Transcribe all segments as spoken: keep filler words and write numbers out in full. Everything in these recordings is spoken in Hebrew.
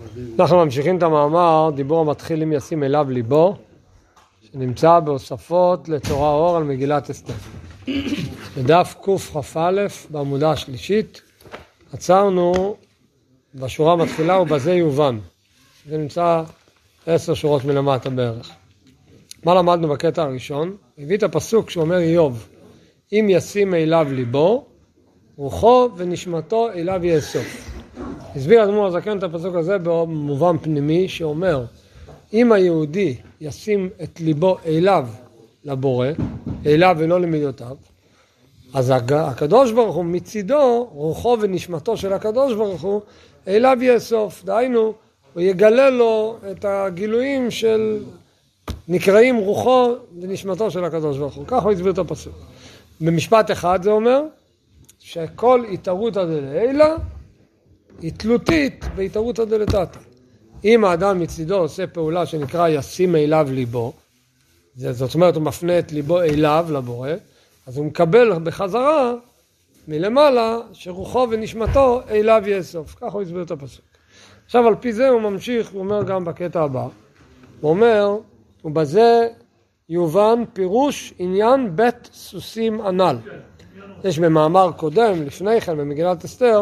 אנחנו ממשיכים את המאמר, דיבור המתחיל אם ישים אליו ליבו, שנמצא בהוספות לתורה אור על מגילת אסתר. בדף קכ"א בעמודה השלישית, עצרנו בשורה המתחילה ובזה יובן. זה נמצא עשר שורות מלמטה בערך. מה למדנו בקטע הראשון? הביא את הפסוק שאומר איוב, אם ישים אליו ליבו, רוחו ונשמתו אליו יאסוף. הסביר אדמו"ר הזקן את הפסוק הזה במובן פנימי שאומר, אם היהודי ישים את ליבו אליו לבורא, אליו ולא למידותיו, אז הקדוש ברוך הוא מצידו, רוחו ונשמתו של הקדוש ברוך הוא, אליו יאסוף. דהיינו, הוא יגלה לו את הגילויים של נקראים רוחו ונשמתו של הקדוש ברוך הוא. כך הוא הסביר את הפסוק. במשפט אחד זה אומר, שכל התערותא דלעילא היא תלותית בהתערותא דלתתא. אם האדם מצידו עושה פעולה שנקרא ישים אליו ליבו, זאת אומרת הוא מפנה את ליבו אליו לבורא, אז הוא מקבל בחזרה מלמעלה שרוחו ונשמתו אליו יאסוף. כך הוא הסביר את הפסוק. עכשיו על פי זה הוא ממשיך, הוא אומר גם בקטע הבא, הוא אומר, ובזה יובן פירוש עניין בית סוסים הנ"ל. יש במאמר קודם, לפני כן, במגילת אסתר,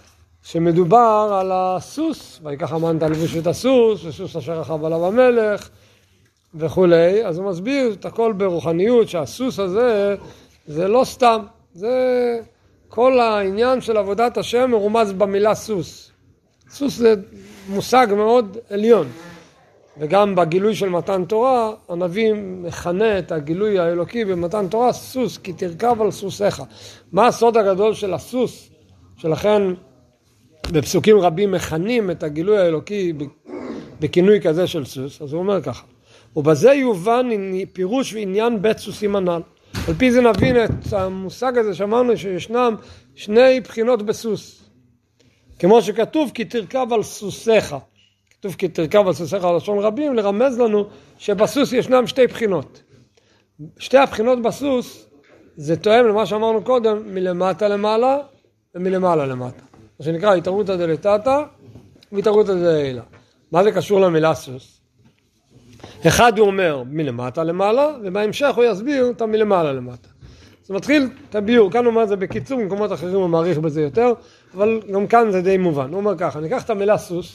שמדובר על הסוס, ויקח המן את הלבוש ואת הסוס, וסוס אשר רכב עליו המלך, וכולי. אז הוא מסביר את הכל ברוחניות, שהסוס הזה, זה לא סתם, זה כל העניין של עבודת השם מרומז במילה סוס. סוס זה מושג מאוד עליון. וגם בגילוי של מתן תורה, הנביא מכנה את הגילוי האלוקי במתן תורה, סוס, כי תרכב על סוסיך. מה הסוד הגדול של הסוס? שלכן בפסוקים רבים מכנים את הגילוי האלוקי בכינוי כזה של סוס. אז הוא אומר ככה, ובזה יובן פירוש ועניין בית סוסים הנ"ל. על פי זה נבין את המושג הזה שאמרנו שישנם שני בחינות בסוס. כמו שכתוב, כי תרכב על סוסיך. כתוב כי תרכב על סוסיך על לשון רבים, לרמז לנו שבסוס ישנם שתי בחינות. שתי הבחינות בסוס זה תואם למה שאמרנו קודם, מלמטה למעלה ומלמעלה למטה. מה שנקרא התערותא דלתתא והתערותא דלעילא. מה זה קשור למילה סוס? אחד הוא אומר מלמטה למעלה, ובהמשך הוא יסביר את המלמעלה למטה. זה מתחיל את הביור, כאן הוא אומר זה בקיצור, במקומות אחרים הוא מעריך בזה יותר, אבל גם כאן זה די מובן. הוא אומר ככה, ניקח את המילה סוס,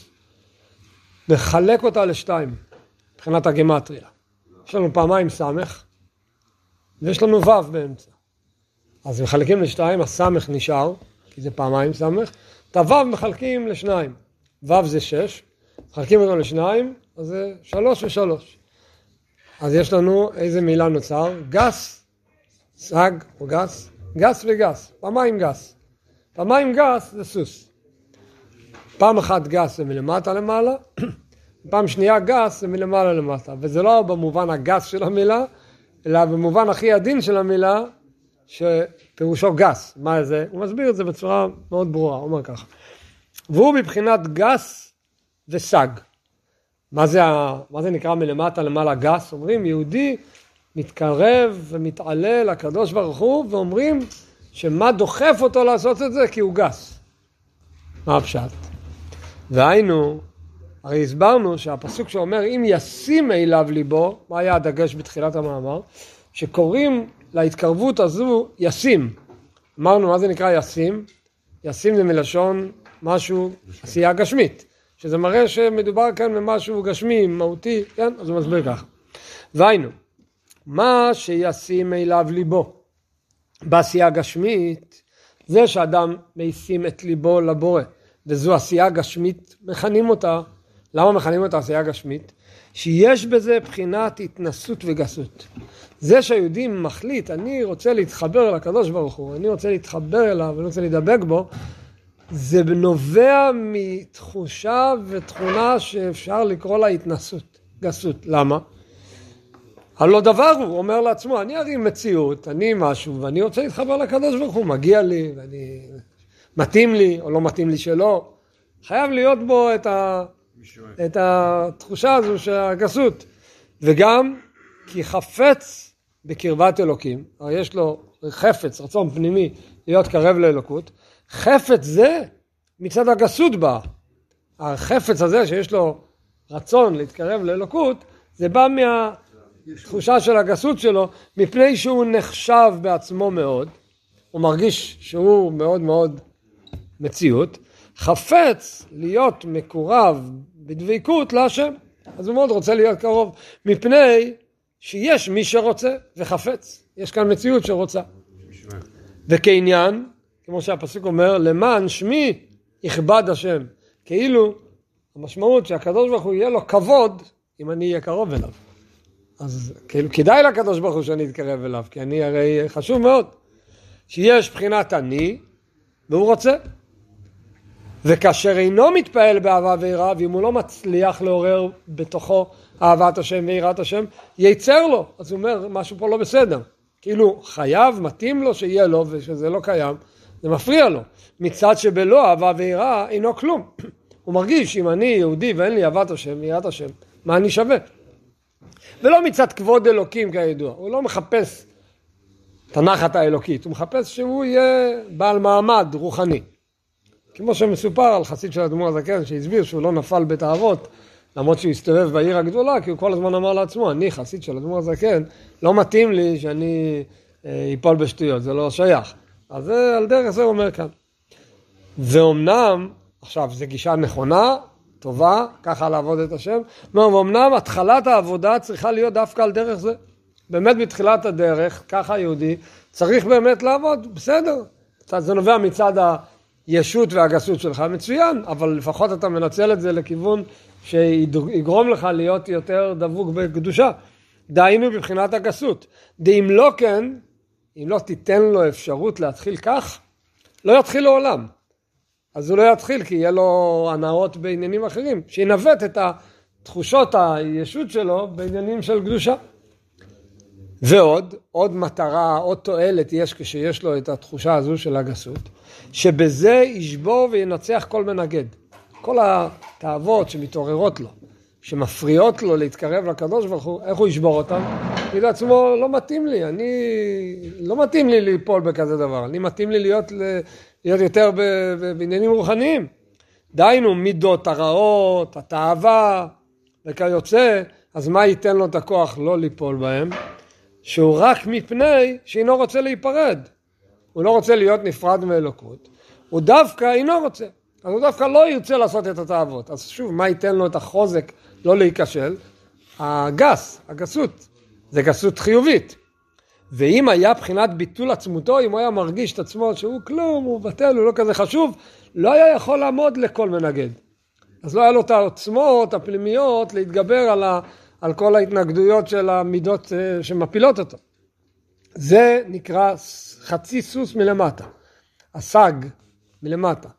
נחלק אותה לשתיים, מבחינת הגימטריה. יש לנו פעמיים סמך, ויש לנו וו באמצע. אז מחלקים לשתיים, הסמך נשאר, כי זה פעמיים סמך, את הוו מחלקים לשניים. וו זה שש, מחלקים אותו לשניים, אז זה שלוש ושלוש. אז יש לנו איזה מילה נוצר, גס, סג או גס, גס וגס, פעמיים גס. פעמיים גס זה סוס. פעם אחת גס זה מלמטה למעלה, פעם שנייה גס זה מלמעלה למטה. וזה לא במובן הגס של המילה, אלא במובן הכי עדין של המילה, שפירושו גס. מה זה? הוא מסביר את זה בצורה מאוד ברורה, הוא אומר ככה. והוא מבחינת גס וסג. מה זה, מה זה נקרא מלמטה למעלה גס? אומרים יהודי מתקרב ומתעלה לקדוש ברוך הוא, ואומרים שמה דוחף אותו לעשות את זה? כי הוא גס. מה הפשט? והיינו, הרי הסברנו שהפסוק שאומר אם ישים אליו ליבו, מה היה הדגש בתחילת המאמר? שקוראים להתקרבות הזו ישים. אמרנו מה זה נקרא ישים? ישים זה מלשון משהו, עשייה גשמית. שזה מראה שמדובר כאן במשהו גשמי, מהותי, כן? אז הוא מסביר ככה. והיינו, מה שישים אליו ליבו בעשייה גשמית, זה שאדם מיישים את ליבו לבורא. וזו עשייה גשמית, מכנים אותה. למה מכנים אותה עשייה גשמית? שיש בזה בחינת התנסות וגסות. זה שהיהודי מחליט, אני רוצה להתחבר לקדוש ברוך הוא, אני רוצה להתחבר אליו, אני רוצה לדבק בו, זה נובע מתחושה ותכונה שאפשר לקרוא לה התנסות, גסות. למה? הלא דבר הוא אומר לעצמו, אני הרי מציאות, אני משהו, ואני רוצה להתחבר לקדוש ברוך הוא, מגיע לי, ואני... מתאים לי או לא מתאים לי שלא, חייב להיות בו את, ה... את התחושה הזו של הגסות. וגם כי חפץ בקרבת אלוקים, הרי יש לו חפץ, רצון פנימי להיות קרב לאלוקות, חפץ זה מצד הגסות בה. החפץ הזה שיש לו רצון להתקרב לאלוקות, זה בא מהתחושה של הגסות שלו, מפני שהוא נחשב בעצמו מאוד, הוא מרגיש שהוא מאוד מאוד מציאות, חפץ להיות מקורב בדביקות להשם, אז הוא מאוד רוצה להיות קרוב, מפני שיש מי שרוצה וחפץ, יש כאן מציאות שרוצה. וכעניין, כמו שהפסוק אומר, למען שמי יכבד השם, כאילו המשמעות שהקדוש ברוך הוא יהיה לו כבוד אם אני אהיה קרוב אליו. אז כאילו כדאי לקדוש ברוך הוא שאני אתקרב אליו, כי אני הרי חשוב מאוד שיש בחינת אני והוא רוצה. וכאשר אינו מתפעל באהבה ויראה, ואם הוא לא מצליח לעורר בתוכו אהבת השם ויראת השם, ייצר לו. אז הוא אומר, משהו פה לא בסדר. כאילו חייב, מתאים לו שיהיה לו, ושזה לא קיים, זה מפריע לו. מצד שבלא אהבה ויראה אינו כלום. הוא מרגיש, אם אני יהודי ואין לי אהבת השם ויראת השם, מה אני שווה? ולא מצד כבוד אלוקים כידוע. הוא לא מחפש את הנחת האלוקית, הוא מחפש שהוא יהיה בעל מעמד רוחני. כמו שמסופר על חסיד של האדמו"ר הזקן, שהסביר שהוא לא נפל בתאוות, למרות שהוא הסתובב בעיר הגדולה, כי הוא כל הזמן אמר לעצמו, אני חסיד של האדמו"ר הזקן, לא מתאים לי שאני אה, אפול בשטויות, זה לא שייך. אז זה, על דרך זה הוא אומר כאן. ואומנם, עכשיו, זו גישה נכונה, טובה, ככה לעבוד את השם, ואומנם התחלת העבודה צריכה להיות דווקא על דרך זה. באמת בתחילת הדרך, ככה יהודי, צריך באמת לעבוד, בסדר. זה נובע מצד הישות והגסות שלך, מצוין, אבל לפחות אתה מנצל את זה לכיוון שיגרום לך להיות יותר דבוק בקדושה. דהיינו בבחינת הגסות. דאם לא כן, אם לא תיתן לו אפשרות להתחיל כך, לא יתחיל לעולם. אז הוא לא יתחיל, כי יהיה לו הנאות בעניינים אחרים, שינווט את התחושות הישות שלו בעניינים של קדושה. ועוד, עוד מטרה, עוד תועלת יש כשיש לו את התחושה הזו של הגסות, שבזה ישבור וינצח כל מנגד. כל התאוות שמתעוררות לו, שמפריעות לו להתקרב לקדוש ברוך הוא, איך הוא ישבור אותם? כי לעצמו לא מתאים לי, אני, לא מתאים לי ליפול בכזה דבר, אני מתאים לי להיות, להיות יותר בעניינים רוחניים. דהיינו מידות הרעות, התאווה וכיוצא, אז מה ייתן לו את הכוח לא ליפול בהם? שהוא רק מפני שאינו רוצה להיפרד. הוא לא רוצה להיות נפרד מאלוקות. הוא דווקא אינו רוצה. אז הוא דווקא לא ירצה לעשות את התאוות. אז שוב, מה ייתן לו את החוזק לא להיכשל? הגס, הגסות. זה גסות חיובית. ואם היה בחינת ביטול עצמותו, אם הוא היה מרגיש את עצמו שהוא כלום, הוא בטל, הוא לא כזה חשוב, לא היה יכול לעמוד לכל מנגד. אז לא היה לו את העוצמות הפנימיות להתגבר על ה... על כל ההתנגדויות של המידות שמפילות אותו. זה נקרא חצי סוס מלמטה, הסג מלמטה.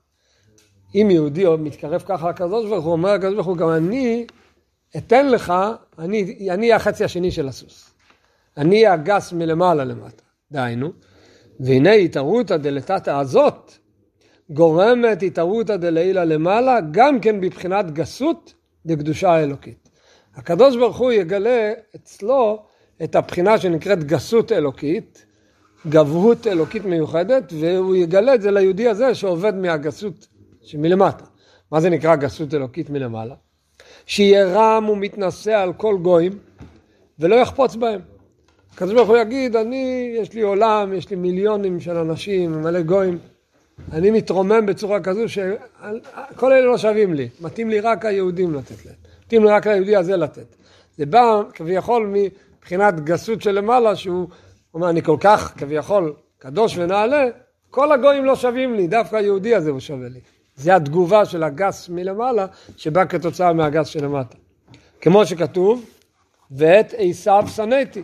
אם יהודי מתקרב ככה לקדוש ברוך הוא, אומר לקדוש ברוך הוא, גם אני אתן לך, אני אהיה החצי השני של הסוס. אני אהיה הגס מלמעלה למטה. דהיינו, והנה התערותא דלתתא הזאת, גורמת התערותא דלעילא למעלה, גם כן בבחינת גסות דקדושה האלוקית. הקדוש ברוך הוא יגלה אצלו את הבחינה שנקראת גסות אלוקית, גבהות אלוקית מיוחדת, והוא יגלה את זה ליהודי הזה שעובד מהגסות שמלמטה. מה זה נקרא גסות אלוקית מלמעלה? שיהיה רם ומתנשא על כל גויים, ולא יחפוץ בהם. הקדוש ברוך הוא יגיד, אני, יש לי עולם, יש לי מיליונים של אנשים, מלא גויים, אני מתרומם בצורה כזו שכל אלה לא שווים לי, מתאים לי רק היהודים לתת להם. מתאים לי רק ליהודי הזה לתת. זה בא כביכול מבחינת גסות של למעלה, שהוא אומר, אני כל כך כביכול קדוש ונעלה, כל הגויים לא שווים לי, דווקא היהודי הזה הוא שווה לי. זה התגובה של הגס מלמעלה, שבא כתוצאה מהגס של למטה. כמו שכתוב, ואת עשיו שנאתי.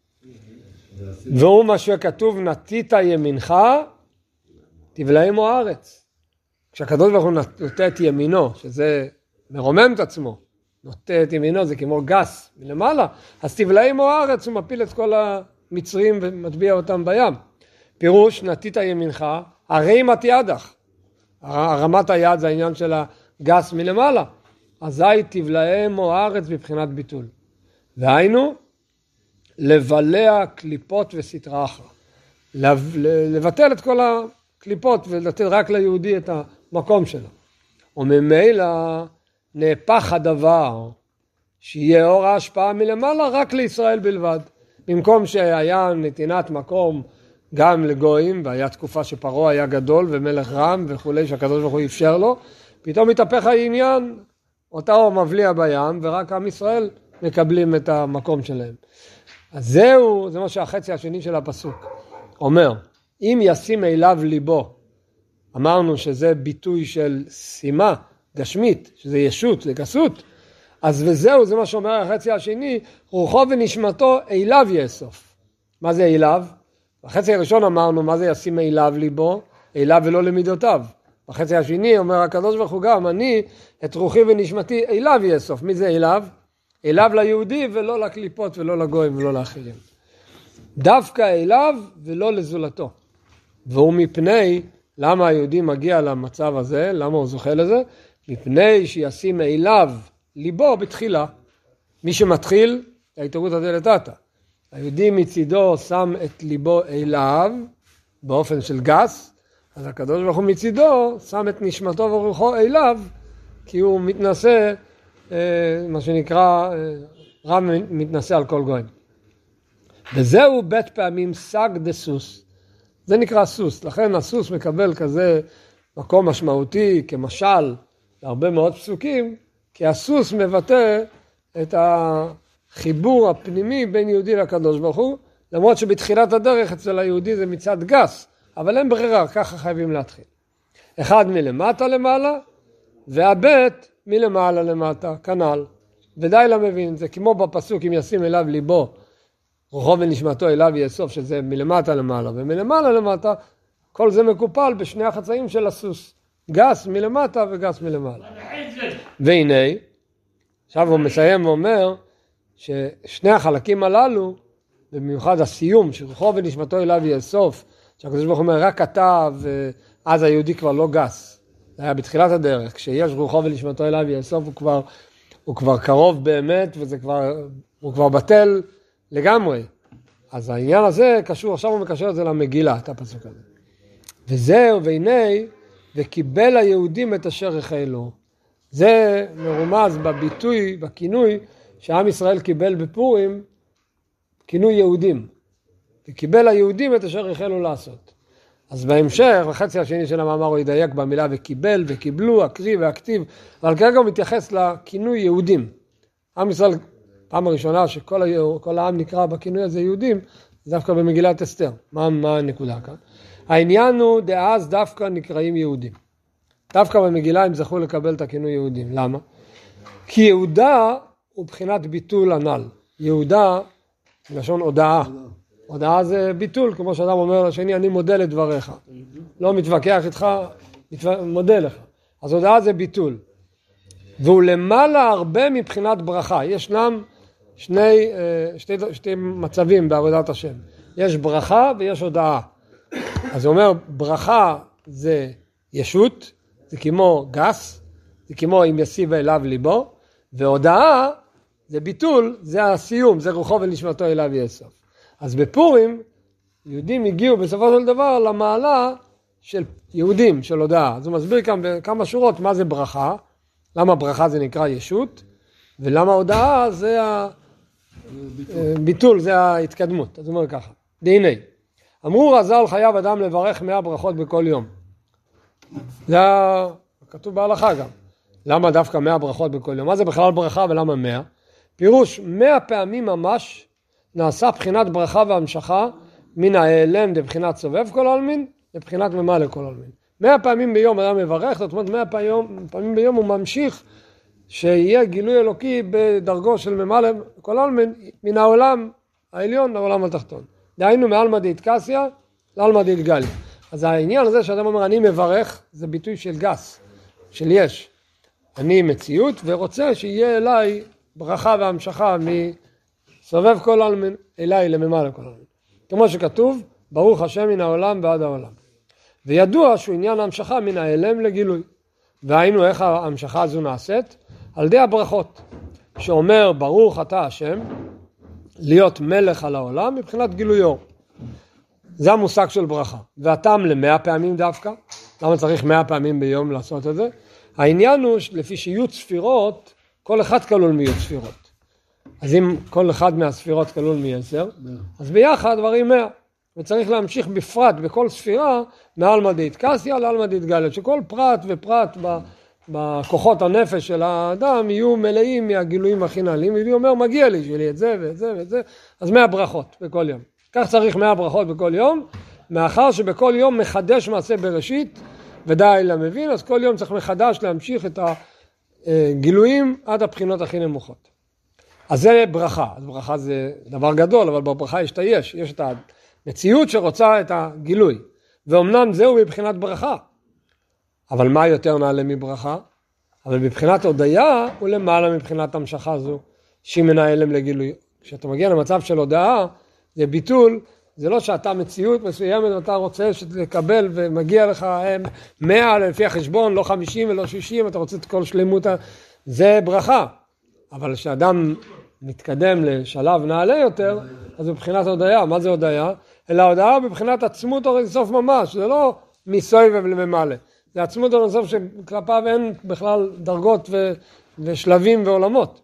והוא מה שכתוב, נטית ימינך, תבלעמו הארץ. כשהקדוש ברוך הוא נוטה את ימינו, שזה מרומם את עצמו, נוטה את ימינו, זה כמו גס מלמעלה, אז תבלעמו הארץ, הוא מפיל את כל המצרים ומטביע אותם בים. פירוש, נטית ימינך, הרי מת ידך. הרמת היד זה העניין של הגס מלמעלה. אזי תבלעמו הארץ בבחינת ביטול. והיינו, לבלע קליפות וסתרה אחרא. לבטל את כל הקליפות ולתת רק ליהודי את המקום שלו. וממילא נהפך הדבר שיהיה אור ההשפעה מלמעלה רק לישראל בלבד. במקום שהיה נתינת מקום גם לגויים, והיה תקופה שפרעה היה גדול ומלך רם וכולי, שהקדוש ברוך הוא אפשר לו, פתאום מתהפך העניין, אותה אור מבליע בים, ורק עם ישראל מקבלים את המקום שלהם. אז זהו, זה מה שהחצי השני של הפסוק אומר, אם ישים אליו ליבו, אמרנו שזה ביטוי של שימה גשמית, שזה ישות, זה גסות, אז וזהו, זה מה שאומר החצי השני, רוחו ונשמתו אליו יאסוף. מה זה אליו? בחצי הראשון אמרנו, מה זה ישים אליו ליבו? אליו ולא למידותיו. בחצי השני אומר הקדוש ברוך הוא גם, אני את רוחי ונשמתי אליו יאסוף. מי זה אליו? אליו ליהודי ולא לקליפות ולא לגויים ולא לאחרים. דווקא אליו ולא לזולתו. והוא מפני, למה היהודי מגיע למצב הזה? למה הוא זוכה לזה? מפני שישים אליו ליבו בתחילה. מי שמתחיל, ההתעוררות הדלתתא. היהודי מצידו שם את ליבו אליו, באופן של גס, אז הקדוש ברוך הוא מצידו שם את נשמתו ורוחו אליו, כי הוא מתנשא, מה שנקרא, רם מתנשא על כל גויים. וזהו בית פעמים סג דסוס. זה נקרא סוס, לכן הסוס מקבל כזה מקום משמעותי כמשל להרבה מאוד פסוקים, כי הסוס מבטא את החיבור הפנימי בין יהודי לקדוש ברוך הוא, למרות שבתחילת הדרך אצל היהודי זה מצד גס, אבל אין ברירה, ככה חייבים להתחיל. אחד מלמטה למעלה, והבית מלמעלה למטה, כנ"ל. ודי למבין, זה כמו בפסוק, אם ישים אליו ליבו, רוחו ונשמתו אליו יאסוף, שזה מלמטה למעלה, ומלמעלה למטה, כל זה מקופל בשני החצאים של הסוס. גס מלמטה וגס מלמעלה. והנה, עכשיו הוא מסיים ואומר, ששני החלקים הללו, במיוחד הסיום, שרוחו ונשמתו אליו יאסוף, שהקדוש ברוך הוא אומר, רק אתה, ואז היהודי כבר לא גס. זה היה בתחילת הדרך, כשיש רוחו ונשמתו אליו יאסוף, הוא כבר, הוא כבר קרוב באמת, וזה כבר, הוא כבר בטל לגמרי. אז העניין הזה קשור, עכשיו הוא מקשר את זה למגילה, את הפסוק הזה. וזהו, והנה, וקיבל היהודים את אשר החלו. זה מרומז בביטוי, בכינוי, שעם ישראל קיבל בפורים, כינוי יהודים. וקיבל היהודים את אשר החלו לעשות. אז בהמשך, בחצי השני של המאמר הוא ידייק במילה וקיבל וקיבלו, הקריב והכתיב, אבל כרגע הוא מתייחס לכינוי יהודים. עם ישראל, פעם הראשונה שכל כל העם נקרא בכינוי הזה יהודים, זה דווקא במגילת אסתר. מה, מה הנקודה כאן? העניין הוא דאז דווקא נקראים יהודים. דווקא במגילה הם זכו לקבל את הכינוי יהודים. למה? כי יהודה הוא בחינת ביטול הנ"ל. יהודה, לשון הודעה. הודעה זה ביטול, כמו שאדם אומר לשני, אני מודה לדבריך. לא מתווכח איתך, מודה לך. אז הודעה זה ביטול. והוא למעלה הרבה מבחינת ברכה. ישנם שני, שתי, שתי מצבים בעבודת השם. יש ברכה ויש הודעה. אז הוא אומר, ברכה זה ישות, זה כמו גס, זה כמו אם יסיב אליו ליבו, והודעה זה ביטול, זה הסיום, זה רוחו ונשמתו אליו יאסוף. אז בפורים, יהודים הגיעו בסופו של דבר למעלה של יהודים, של הודעה. אז הוא מסביר כאן בכמה שורות מה זה ברכה, למה ברכה זה נקרא ישות, ולמה הודעה זה הביטול, זה ההתקדמות. אז הוא אומר ככה, והנה, אמרו רז"ל חייב אדם לברך מאה ברכות בכל יום. זה כתוב בהלכה גם. למה דווקא מאה ברכות בכל יום? מה זה בכלל ברכה ולמה מאה? פירוש, מאה פעמים ממש נעשה בחינת ברכה והמשכה מן ההיעלם לבחינת סובב כל העלמין לבחינת ממלא כל העלמין. מאה פעמים ביום אדם מברך, זאת אומרת מאה פעמים, פעמים ביום הוא ממשיך שיהיה גילוי אלוקי בדרגו של ממלא כל העלמין מן העולם העליון לעולם התחתון. דהיינו מעלמא דאיטקסיא לעלמא דאיטגליא. אז העניין הזה שאדם אומר אני מברך זה ביטוי של גס, של יש. אני מציאות ורוצה שיהיה אליי ברכה והמשכה מסובב כל העלמין אליי לממלא כל העלמין. כמו שכתוב, ברוך השם מן העולם ועד העולם. וידוע שהוא עניין ההמשכה מן ההיעלם לגילוי. והיינו איך ההמשכה הזו נעשית? על ידי הברכות. שאומר ברוך אתה השם, להיות מלך על העולם מבחינת גילויו. זה המושג של ברכה. והטעם למאה פעמים דווקא. למה צריך מאה פעמים ביום לעשות את זה? העניין הוא לפי שיהיו ספירות, כל אחד כלול מיהיו ספירות. אז אם כל אחד מהספירות כלול מעשר, אז ביחד דברים מאה. וצריך להמשיך בפרט בכל ספירה מעלמא דאיטקסיה לעלמא דאיטגליה, שכל פרט ופרט בכוחות הנפש של האדם יהיו מלאים מהגילויים הכי נעלים, והיא אומר מגיע לי שלי את זה ואת זה ואת זה, אז מאה ברכות בכל יום. כך צריך מאה ברכות בכל יום, מאחר שבכל יום מחדש מעשה בראשית, ודאי למבין, אז כל יום צריך מחדש להמשיך את הגילויים עד הבחינות הכי נמוכות. אז זה ברכה, אז ברכה זה דבר גדול, אבל בברכה יש את היש, יש את המציאות שרוצה את הגילוי, ואומנם זהו מבחינת ברכה, אבל מה יותר נעלה מברכה? אבל מבחינת הודעה הוא למעלה מבחינת המשכה זו, שהיא מנהלם לגילוי. כשאתה מגיע למצב של הודעה, זה ביטול, זה לא שאתה מציאות מסוימת ואתה רוצה שתקבל ומגיע לך מאה לפי החשבון, לא חמישים ולא שישים, אתה רוצה את כל שלמות, זה ברכה. אבל כשאדם מתקדם לשלב נעלה יותר, אז מבחינת הודעה, מה זה הודעה? אלא הודעה מבחינת עצמות או סוף ממש, זה לא מסויב למעלה. זה עצמות או סוף שכלפיו אין בכלל דרגות ו... ושלבים ועולמות.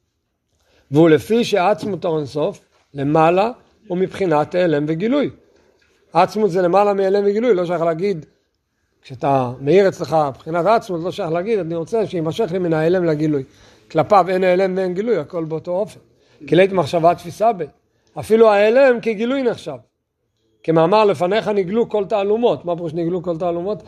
והוא לפי שעצמות או סוף למעלה, הוא מבחינת העלם וגילוי. עצמות זה למעלה מהעלם וגילוי, לא שייך להגיד, כשאתה מאיר אצלך מבחינת עצמות, לא שייך להגיד, אני רוצה שימשך לי מן העלם לגילוי. כלפיו אין העלם ואין גילוי, הכל באותו אופן. כלית מחשבה תפיסה ב. אפילו העלם כגילוי נחשב. כמאמר לפניך נגלו כל תעלומות. מה פירוש נגלו כל תעלומות?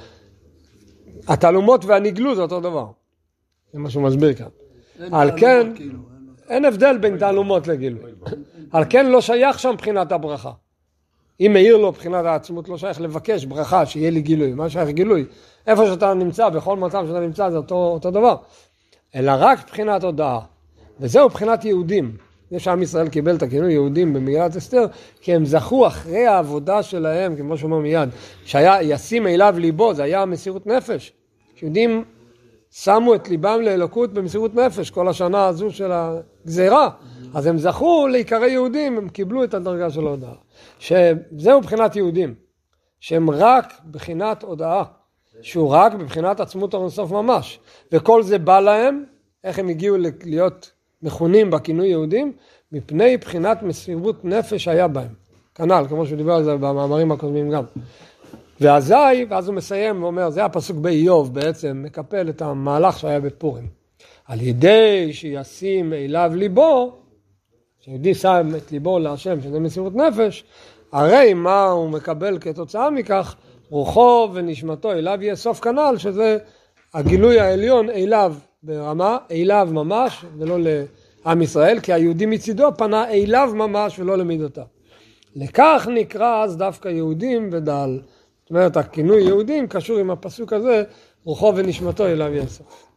התעלומות והנגלו זה אותו דבר. זה מה שהוא מסביר כאן. על כן, אין הבדל בין תעלומות לגילוי. על כן לא שייך שם בחינת הברכה. אם מאיר לו בחינת העצמות, לא שייך לבקש ברכה שיהיה לי גילוי. מה שייך גילוי? איפה שאתה נמצא, בכל מצב שאתה נמצא, זה אותו, אותו דבר. אלא רק בחינת הודעה. וזהו בחינת יהודים. זה שעם ישראל קיבל את הכינוי יהודים במגילת אסתר, כי הם זכו אחרי העבודה שלהם, כמו שאומר מיד, שהיה ישים אליו ליבו, זה היה מסירות נפש. יהודים שמו את ליבם לאלוקות במסירות נפש, כל השנה הזו של הגזירה. אז הם זכו להיקרא יהודים, הם קיבלו את הדרגה של ההודעה. שזהו בחינת יהודים, שהם רק בחינת הודעה, שהוא רק בבחינת עצמות הרנסוף ממש. וכל זה בא להם, איך הם הגיעו להיות מכונים בכינוי יהודים, מפני בחינת מסירות נפש היה בהם. כנ"ל, כמו שהוא דיבר על זה במאמרים הקודמים גם. ואזי, ואז הוא מסיים ואומר, זה הפסוק באיוב בעצם, מקפל את המהלך שהיה בפורים. על ידי שישים אליו ליבו, שיהודי שם את ליבו להשם, שזה מסירות נפש, הרי מה הוא מקבל כתוצאה מכך, רוחו ונשמתו אליו יהיה סוף כנ"ל, שזה הגילוי העליון אליו ברמה, אליו ממש, ולא לעם ישראל, כי היהודי מצידו פנה אליו ממש ולא למידותיו. לכך נקרא אז דווקא יהודים ודל. זאת אומרת, הכינוי יהודים קשור עם הפסוק הזה, רוחו ונשמתו אליו יהיה סוף.